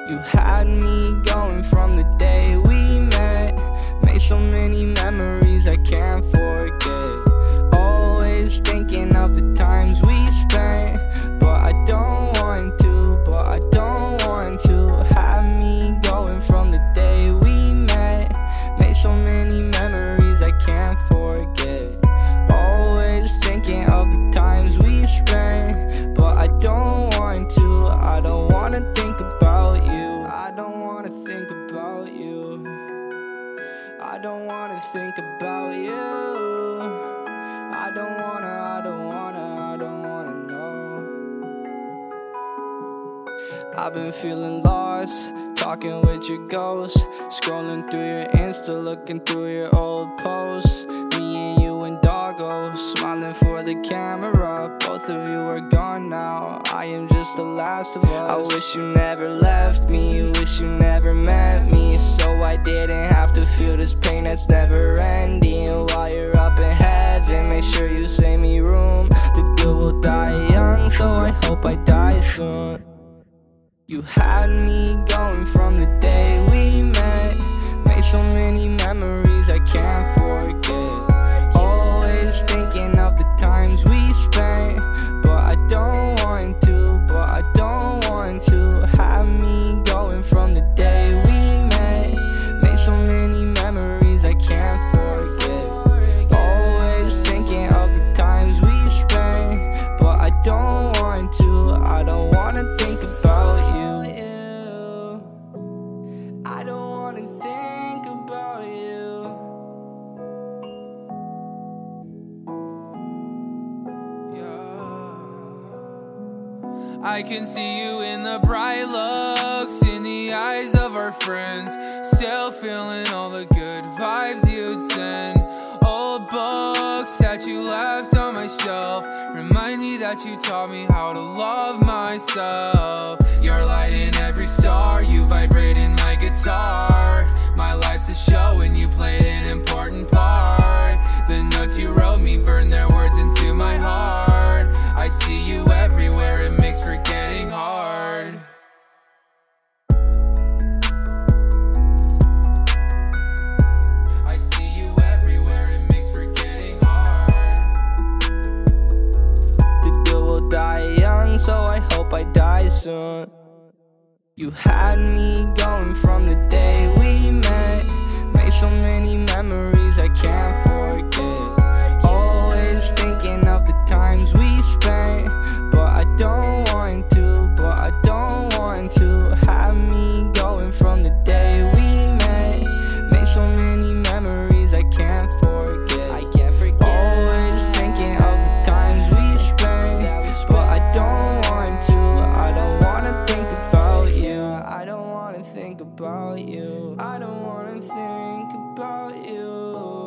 You had me going from the day we met. Made so many memories I can't forget. Always thinking of the times we spent, but I don't want to, Had me going from the day we met. Made so many memories I can't forget. Always thinking of the times we spent, but I don't want to, I don't wanna think about you. I don't wanna think about you. I don't wanna think about you. I don't wanna know. I've been feeling lost, talking with your ghost, scrolling through your Insta, looking through your old posts. Me and you and Doggo, smiling for the camera. Both of you are gone now, I am just the last of us. I wish you never left me, wish you never met me, so I didn't have to feel this pain that's never ending. While you're up in heaven, make sure you save me room. The good will die young, so I hope I die soon. You had me going from the day we met. Made so many memories I can't forget. Always thinking of the times we spent, but I don't want to, Had me going from the day we met. Made so many memories I can't forget. Always thinking of the times we spent, but I don't want to, I don't wanna think about you. I don't wanna think about you. I can see you in the bright looks, in the eyes of our friends, still feeling all the good vibes you'd send. Old books that you left on my shelf remind me that you taught me how to love myself. You're lighting every star, you vibrate in my guitar. My life's a show and you played an important part. The notes you wrote me burn their words into my heart. I see you everywhere, it makes forgetting hard. I see you everywhere, it makes forgetting hard. The good will die young, so I hope I die soon. You had me going from the day we met. Made so many memories I can't forget. Always thinking of the times we spent, but I don't want to, Had me going from the day we met. Made so many memories I can't forget. Always thinking of the times we spent, but I don't want to, I don't wanna think about you. I don't wanna think about you. I don't wanna think about you.